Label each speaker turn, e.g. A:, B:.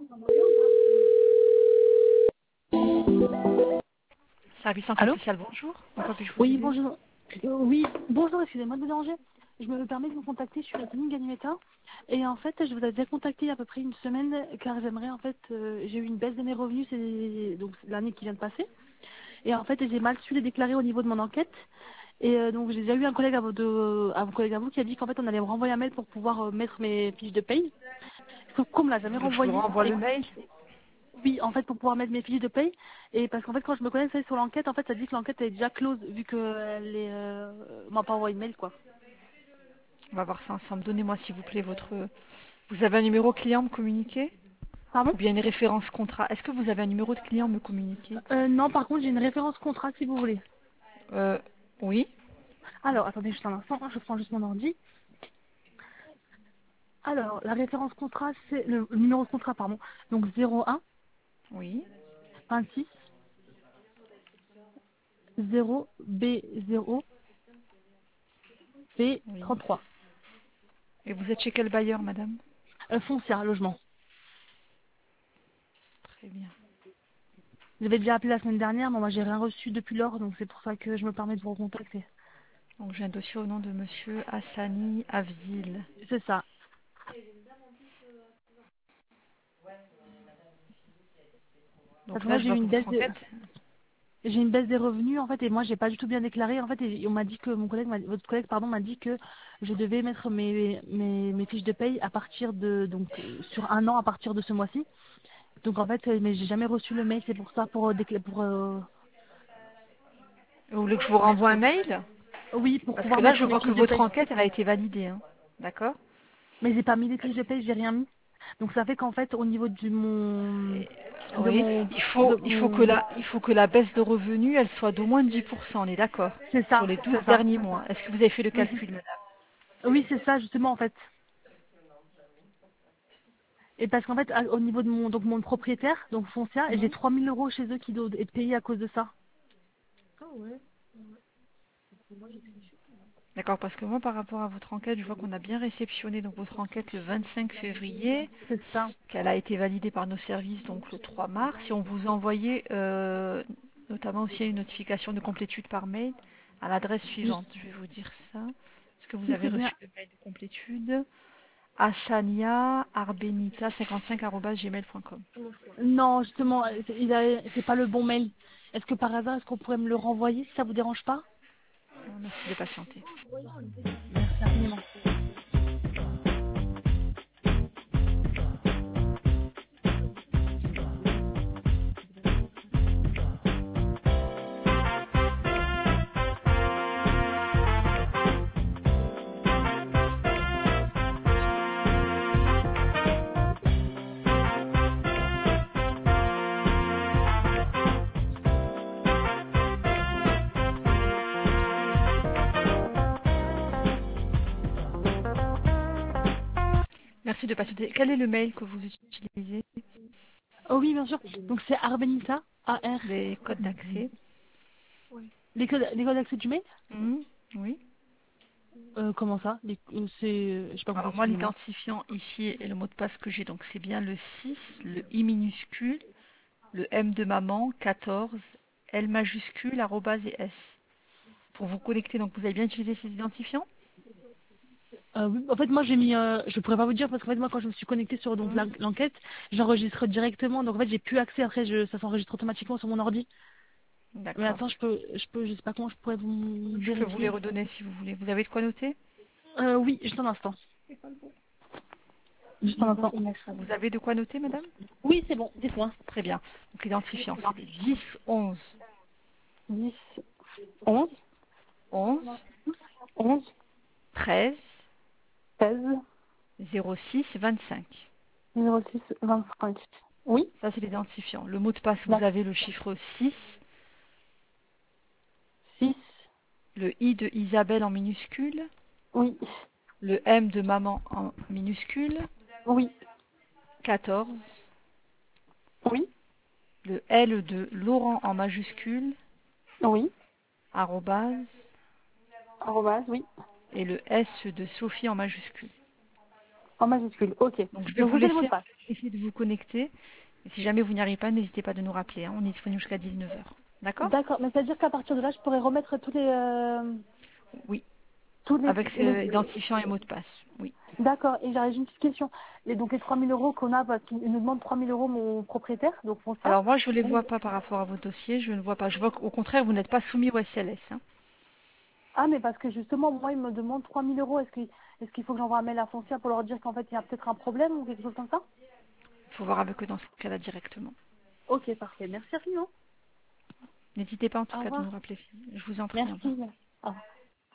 A: Service emploi
B: Allô?
A: social, bonjour. En quoi puis-je vous
B: Oui,
A: aider?
B: bonjour. Oui, bonjour, excusez-moi de vous déranger. Je me permets de vous contacter, je suis la clinique Ganimeta. Et en fait, je vous avais déjà contacté il y a à peu près une semaine, car j'aimerais, en fait, j'ai eu une baisse de mes revenus, donc l'année qui vient de passer. Et en fait, j'ai mal su les déclarer au niveau de mon enquête. Et donc, j'ai déjà eu un collègue un collègue à vous qui a dit qu'en fait, on allait me renvoyer un mail pour pouvoir mettre mes fiches de paye. Sauf qu'on me l'a
A: Vous
B: jamais
A: voulez que je vous
B: renvoyé.
A: renvoie
B: Et
A: le mail?
B: oui, en fait, pour pouvoir mettre mes fiches de paye. Et parce qu'en fait, quand je me connecte sur l'enquête, en fait, ça dit que l'enquête est déjà close, vu qu'elle est, m'a pas envoyé de mail, quoi.
A: On va voir ça ensemble. Donnez-moi s'il vous plaît votre... Vous avez un numéro client à me communiquer?
B: Pardon?
A: Ou bien une référence contrat? Est-ce que vous avez un numéro de client à me communiquer?
B: Non, par contre, j'ai une référence contrat, si vous voulez.
A: Euh, oui,
B: Alors, attendez juste un instant, hein, je prends juste mon ordi. Alors, la référence contrat, c'est le numéro de contrat, pardon. Donc, 01
A: oui,
B: 26 0 B0
A: oui.
B: B33.
A: Et vous êtes chez quel bailleur, madame?
B: Foncière, logement.
A: Très bien.
B: J'avais déjà appelé la semaine dernière, mais moi, j'ai rien reçu depuis lors, donc c'est pour ça que je me permets de vous recontacter.
A: Donc j'ai un dossier au nom de monsieur Hassani Avzil.
B: C'est ça. Parce
A: Donc
B: que
A: là,
B: moi,
A: je vois que votre enquête...
B: j'ai une baisse des revenus en fait et moi j'ai pas du tout bien déclaré en fait et on m'a dit que votre collègue pardon m'a dit que je devais mettre mes fiches de paye à partir de sur un an à partir de ce mois-ci. Donc en fait mais j'ai jamais reçu le mail, c'est pour ça
A: Vous voulez que je vous renvoie un mail?
B: oui, pour
A: Parce que
B: pouvoir
A: là, je
B: mettre mes
A: vois que
B: fiches de
A: votre
B: paye.
A: enquête, elle a été validée, hein. D'accord?
B: Mais j'ai pas mis les fiches de paye, j'ai rien mis. Donc ça fait qu'en fait au niveau
A: Oui,
B: de mon
A: il faut que la baisse de revenus, elle soit d'au moins 10%, on est d'accord?
B: c'est
A: Sur
B: ça,
A: les 12
B: c'est ça.
A: derniers mois. Est-ce que vous avez fait le
B: Mhm.
A: calcul, madame?
B: Oui, c'est ça justement en fait. Et parce qu'en fait, au niveau de mon propriétaire, donc foncière, j'ai
A: Mhm.
B: 3 000 € chez eux qui doivent être payés à cause de ça.
A: D'accord, parce que moi, par rapport à votre enquête, je vois qu'on a bien réceptionné donc votre enquête le 25 février,
B: C'est ça.
A: qu'elle a été validée par nos services donc le 3 mars, et on vous a envoyé notamment aussi une notification de complétude par mail à l'adresse
B: Oui,
A: suivante. Je vais vous dire ça. Est-ce que vous
B: oui,
A: avez
B: c'est bien.
A: reçu le mail de complétude? Asania-arbenita55@gmail.com.
B: Non, justement, c'est pas le bon mail. Est-ce que par hasard, est-ce qu'on pourrait me le renvoyer si ça vous dérange pas?
A: Merci de patienter.
B: Merci infiniment.
A: Merci de patienter. Quel est le mail que vous utilisez?
B: Oh oui, bien sûr. Donc c'est Arbenita, A-R.
A: Les codes d'accès?
B: Les codes d'accès du mail?
A: Mhm, oui.
B: Comment ça? J'ai pas compris,
A: Alors moi,
B: excusez-moi.
A: l'identifiant ici et le mot de passe que j'ai, donc c'est bien le 6, le I minuscule, le M de maman, 14, L majuscule, arrobase et S. Pour vous connecter, donc vous avez bien utilisé ces identifiants?
B: Oui, en fait, moi, je pourrais pas vous dire parce qu'en fait, moi, quand je me suis connectée sur donc
A: Mhm.
B: l'enquête, j'enregistre directement. Donc en fait, j'ai plus accès. Après, ça s'enregistre automatiquement sur mon ordi. Mais
A: D'accord.
B: attends, je sais pas comment je pourrais vous
A: Je peux vous les
B: vérifier.
A: redonner si vous voulez. Vous avez de quoi noter?
B: Oui, juste un instant. Juste un instant.
A: Vous avez de quoi noter, madame?
B: Oui, c'est bon, dites-moi.
A: Très bien. Donc l'identifiant, c'est le 10 11
B: 10, 11,
A: 11
B: 11,
A: 13
B: 16,
A: 06 25.
B: 06, 25. Oui,
A: Ça, c'est l'identifiant. Le mot de passe, vous
B: là,
A: avez le chiffre 6,
B: 6,
A: le I de Isabelle en minuscule,
B: oui,
A: le M de maman en minuscule,
B: oui,
A: 14,
B: oui,
A: le L de Laurent en majuscule,
B: oui,
A: arrobase,
B: arrobase, oui,
A: et le S de Sophie en majuscule.
B: en majuscule, ok.
A: Donc je vais
B: Donc
A: vous
B: ça, c'est le mot de
A: laisser,
B: passe.
A: essayez de vous connecter. Et si jamais vous n'y arrivez pas, n'hésitez pas de nous rappeler, hein. On est disponible jusqu'à 19h. D'accord?
B: D'accord, mais c'est-à-dire qu'à partir de là, je pourrais remettre
A: Oui,
B: tous
A: avec
B: les...
A: identifiant et mot de passe. Oui.
B: D'accord, et j'avais une petite question. Et donc les 3 000 € qu'on a, parce qu'il nous demande 3 000 € mon propriétaire, donc Fonsa.
A: Alors moi, je ne les vois pas par rapport à vos dossiers. Je ne vois pas. Je vois qu'au contraire, vous n'êtes pas soumis au SLS, hein.
B: Ah, mais parce que justement, moi, il me demande 3 000 €. Est-ce qu'il faut que j'envoie un mail à Foncia pour leur dire qu'en fait, il y a peut-être un problème ou quelque chose comme ça?
A: Il faut voir avec eux dans ce cas-là directement.
B: Ok, parfait. Merci, Rino.
A: N'hésitez pas en tout
B: Au
A: cas de
B: revoir.
A: nous rappeler. Je vous en prie. Au
B: Merci.
A: revoir.
B: Au revoir.